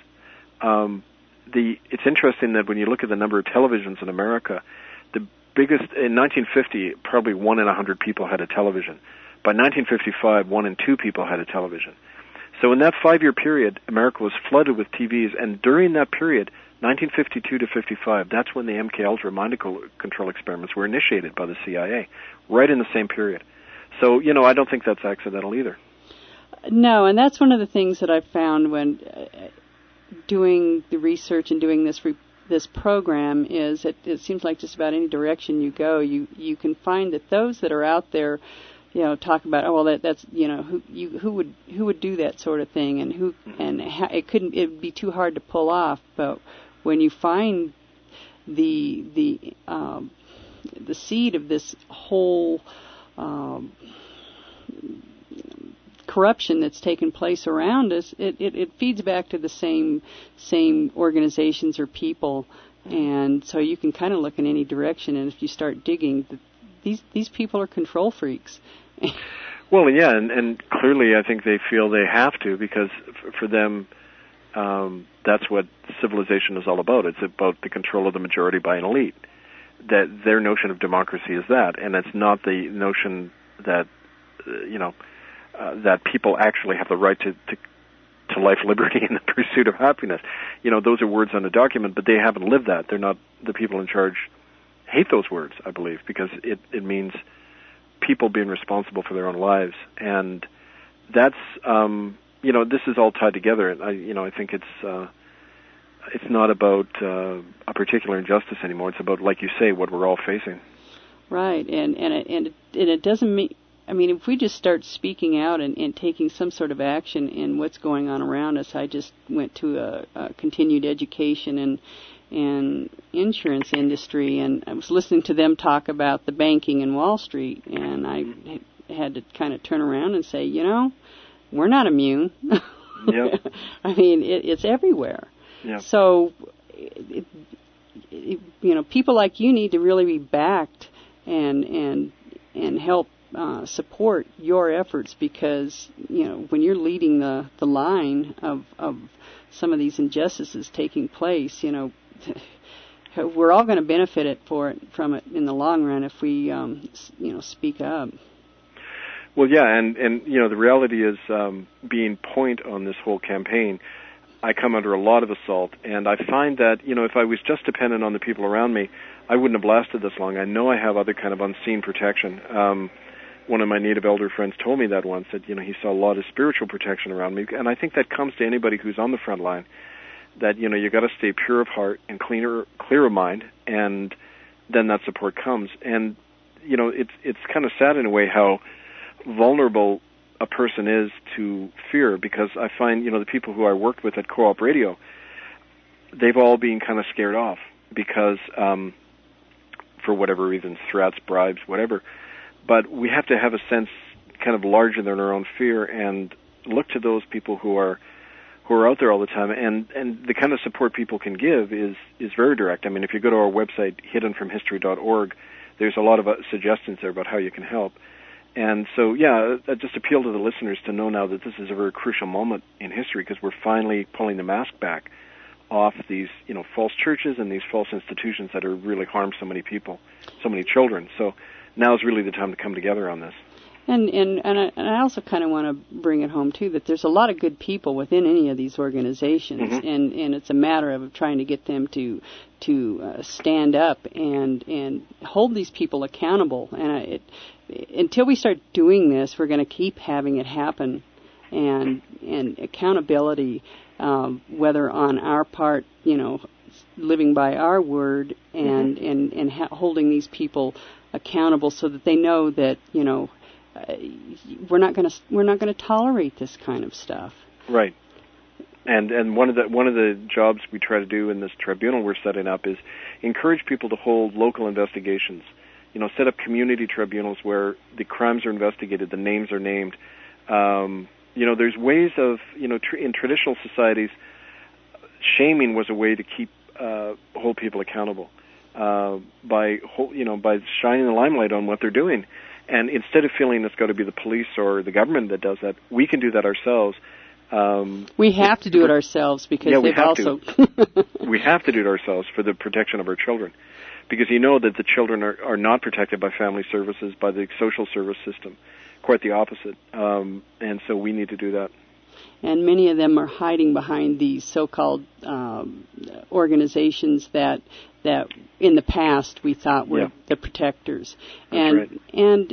It's interesting that when you look at the number of televisions in America, the biggest in 1950, probably 1 in 100 people had a television. By 1955, 1 in 2 people had a television. So in that 5-year period, America was flooded with TVs, and during that period, 1952 to 55, that's when the MKUltra mind control experiments were initiated by the CIA, right in the same period. So, I don't think that's accidental either. No, and that's one of the things that I've found when doing the research and doing this program is it seems like just about any direction you go, you can find that those that are out there, talk about, that's who would do that sort of thing, and it'd be too hard to pull off. But when you find the seed of this whole corruption that's taken place around us, it feeds back to the same organizations or people, and so you can kind of look in any direction. And if you start digging, these people are control freaks. Well, yeah, and clearly I think they feel they have to, because for them, that's what civilization is all about. It's about the control of the majority by an elite. That their notion of democracy is that, and it's not the notion that that people actually have the right to life, liberty, and the pursuit of happiness. Those are words on a document, but they haven't lived that. They're not the people in charge. Hate those words, I believe, because it means people being responsible for their own lives, and that's this is all tied together. And I think it's not about a particular injustice anymore. It's about, like you say, what we're all facing. Right, and it doesn't mean. If we just start speaking out and taking some sort of action in what's going on around us. I just went to a continued education and insurance industry, and I was listening to them talk about the banking in Wall Street, and I had to kind of turn around and say, we're not immune. Yep. It's everywhere. Yep. So, people like you need to really be backed and help support your efforts, because when you're leading the line of some of these injustices taking place, we're all going to benefit from it in the long run if we speak up. Well, yeah, and the reality is, being point on this whole campaign, I come under a lot of assault, and I find that, if I was just dependent on the people around me, I wouldn't have lasted this long. I know I have other kind of unseen protection. One of my Native elder friends told me that once, that, he saw a lot of spiritual protection around me, and I think that comes to anybody who's on the front line, that, you got to stay pure of heart and clear of mind, and then that support comes. And, it's kind of sad in a way how vulnerable a person is to fear, because I find, the people who I worked with at Co-op Radio, they've all been kind of scared off because, for whatever reasons, threats, bribes, whatever. But we have to have a sense kind of larger than our own fear and look to those people who are out there all the time. And the kind of support people can give is very direct. I mean, if you go to our website, hiddenfromhistory.org, there's a lot of suggestions there about how you can help. And so, I just appeal to the listeners to know now that this is a very crucial moment in history, because we're finally pulling the mask back off these, false churches and these false institutions that have really harmed so many people, so many children. So now is really the time to come together on this. And I also kind of want to bring it home, too, that there's a lot of good people within any of these organizations, mm-hmm. and it's a matter of trying to get them to stand up and hold these people accountable. And until we start doing this, we're going to keep having it happen. And accountability, whether on our part, living by our word and mm-hmm. and holding these people accountable so that they know that, we're not going to tolerate this kind of stuff. Right. And one of the jobs we try to do in this tribunal we're setting up is encourage people to hold local investigations. Set up community tribunals where the crimes are investigated, the names are named. There's ways of, in traditional societies, shaming was a way to keep hold people accountable by shining the limelight on what they're doing. And instead of feeling it's got to be the police or the government that does that, we can do that ourselves. We have to do it ourselves because we have to do it ourselves for the protection of our children. Because that the children are not protected by family services, by the social service system. Quite the opposite. And so we need to do that. And many of them are hiding behind these so-called organizations that in the past we thought were the protectors. That's right. And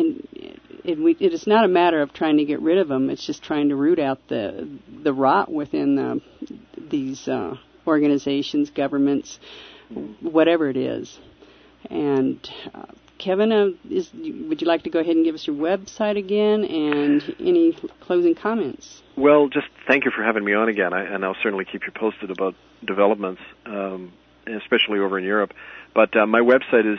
it is not a matter of trying to get rid of them. It's just trying to root out the rot within these organizations, governments, whatever it is. And Kevin, would you like to go ahead and give us your website again and any closing comments? Well, just thank you for having me on again, and I'll certainly keep you posted about developments, especially over in Europe. But my website is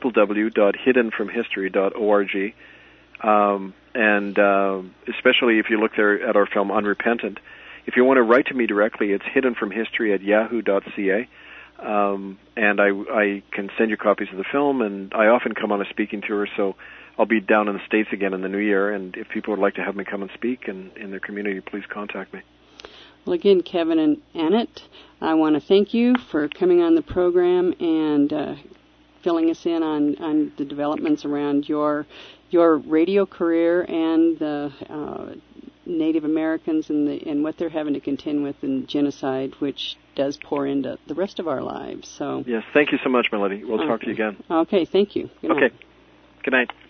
www.hiddenfromhistory.org, and especially if you look there at our film Unrepentant. If you want to write to me directly, it's hiddenfromhistory@yahoo.ca. And I can send you copies of the film, and I often come on a speaking tour, so I'll be down in the States again in the new year, and if people would like to have me come and speak in their community, please contact me. Well, again, Kevin and Annette, I want to thank you for coming on the program and filling us in on the developments around your radio career and the Native Americans and what they're having to contend with in genocide, which does pour into the rest of our lives. So yes, thank you so much, Melody. We'll talk to you again. Okay, thank you. Good night. Okay, good night.